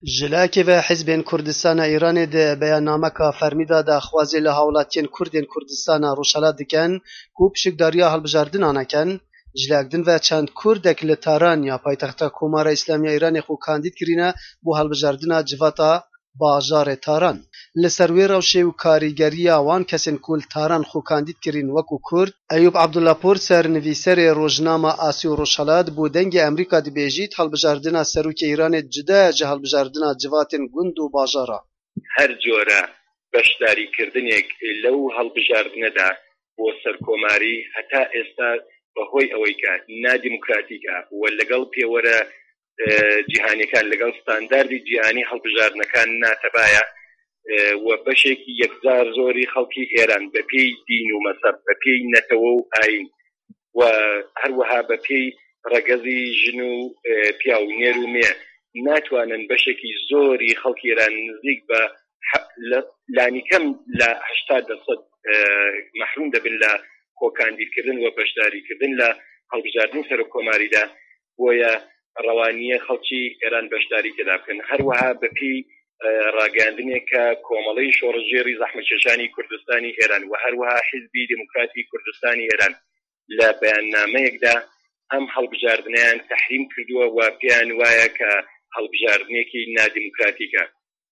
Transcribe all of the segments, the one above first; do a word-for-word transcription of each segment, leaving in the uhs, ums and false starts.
Jilakê ve Hizbên Kurdistana Îranê di beyannameka fermî de daxwazê li hawlatiyên Kurdên Kurdistana Rojhilat dikin ku piştgiriya hilbijardinan nekin, jilekdin ve çend Kurdek li Teheran ya paytexta Komara Îslamiya Îranê xwe kandîd kirîne bû hilbijardina civata bajarê Teheran. Li ser wê rewşê û karîgeriya wan kesên ku li Teheran xwe kandîd kirîn wekû Kurd, Eyûb Abdullahpur sernivîserê rojnama Asî û Rojhilat bû dengê Emerîka dibêjît hilbijardina serokê Îranê cide ye ji hilbijardina civatên gund û bajara. Her cora beşdarîkirdinek lew hilbijardine de bo serkomarî heta êsta behoy ewê ke nademokratîk e we legal pêwera cîhanîkan legal standardî cîhanî hilbijardinekan natebaye و بەشێکی یەکجار زۆری خەڵکی ئێران بەپێی دین و مەسەب بەپێی نەتەوە و ئاین و هەروەها بەپێی ڕەگەزی ژن و پیا و نێر و مێ ناتوانن بەشێکی زۆری خەڵکی ئێران نزیک بە لانیکەم لە هەشتا دەسەد مەحروم دەبن لە خۆکاندیدکردن و بەشداریکردن لە هەڵبژاردنی سەرۆکۆماریدا بۆیە ڕەوانیە خەڵکی ئێران بەشداری تێدا بکەن هەروەها بەپێی ڕاگەاندنێک کە کۆمەڵەی شۆڕژێری زەحمەتکێشانی کوردستانی ئێران و هەروەها حیزبی دموکراتی کوردستانی ئێران لە بەیاننامەیەکدا ئەم هەڵبژاردنیان تەحریم کردووە و پێیان وایە کە هەڵبژاردنێکی نادیموکراتیکە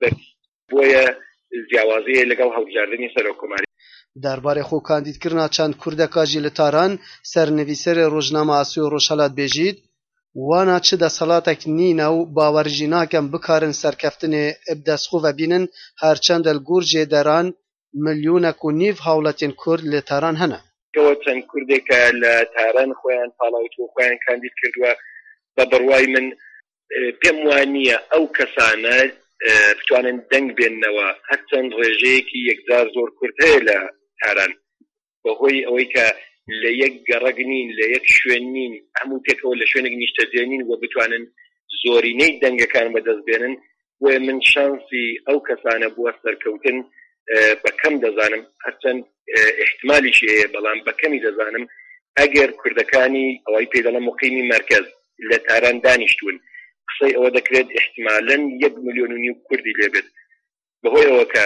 بۆیە جیاوازیە لەگەڵ هەڵبژاردنی سەرۆکۆماری. دەربارەی خۆکاندیدکردنا چەند کوردێکا jî li Teheran sernivîserê rojnama Asî û Rojhilat bêjît wana çi deselatek nîne û bawer jî nakin bikarin serkeftinê eb destxwe vebînin herçend li gor jêderan milyonek û nîv hawletên Kurd li Teheran hene. کەوە چەند کوردێکە لە تاران خۆیان پاڵاوتوە خۆیان کاندید کردووە بە بڕوای من پێم وانییە ئەو کەسانە بتوانن دەنگ بێننەوە هەرچەند ڕێژەیەکی یەکجار زۆر کورد هەیە لە تاران بەهۆی ئەوەی کە لە یەک گەڕەک نین لە یەک شوێن نین هەموو پێکەوە لە شوێنێک نیشتەجێ نین و بتوانن زۆرینەی دەنگەکان بەدەست بێنن و من شانسی ئەو کەسانە بووە سەرکەوتن بەکەم دەزانم هەرچەند احتمالیشی هەیە بەڵام بەکەمی دەزانم ئەگەر کوردەکانی ئەوەی پێ دەڵێن موقیمی مرکز لە تاران دانیشتون قسەی ئەوە دەکرێت احتمالاً یەک ملیۆن و نیو کوردی لێبێت بەهۆی ئەوە کە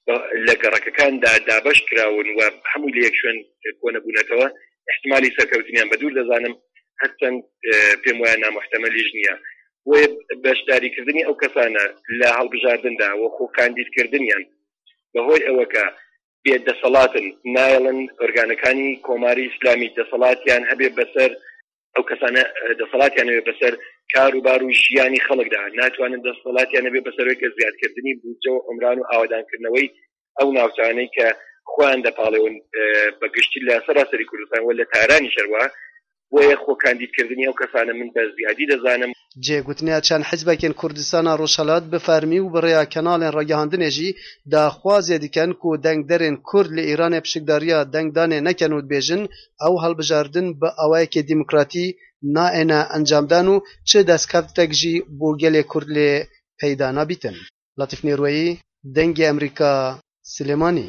لە گەڕەکەکاندا دابەش کراون و هەمووی لە یەک شوێن کۆنەبوونەتەوە احتمالی سەرکەوتنیان بەدوور دەزانم هەرچەند پێم وایە نامەحتەمەلیش نییە و بەشداریکردنی ئەو کەسانە لە هەڵبژاردندا و خۆکاندیدکردنیان بەهۆی ئەوە کە بێدەسەڵاتن نایڵن ئۆرگانەکانی کۆماری ئیسلامی دەسەڵاتیان هەبێ بەسەر ئەو کەسانە دەسەڵاتیان هەبێ بەسەر کاروبار و ژیانی خەڵکدا ناتوانن دەسەڵاتیان هەبێ بەسەرەوەی زیادکردنی بودجە و عمران و ئاوادانکردنەوەی ئەو ناوچانەی کە خۆیان دەپاڵێون بەگشتی لە سەراسەری کوردستان و لە تارانی شەروە بۆیە خۆکاندیدکردنی ئەو کەسانە من بە زیادی دەزانم. جێگوتنیا چەند حیزبێکên Kurdistana Rojhilat bi fermî û bi rêya kenalên ragihandinê jî daxwazê dikin ku dengderên Kurd li Îranê piştgiriya dengdanê nekin û dibêjin ew hilbijardin bi awayekê demokratî naêne encamdan û çi destkeftêk jî bo gelê Kurd lê peyda nabîtin. Latîf Nêrweyî, Dengê Emerîka, Silêmanî.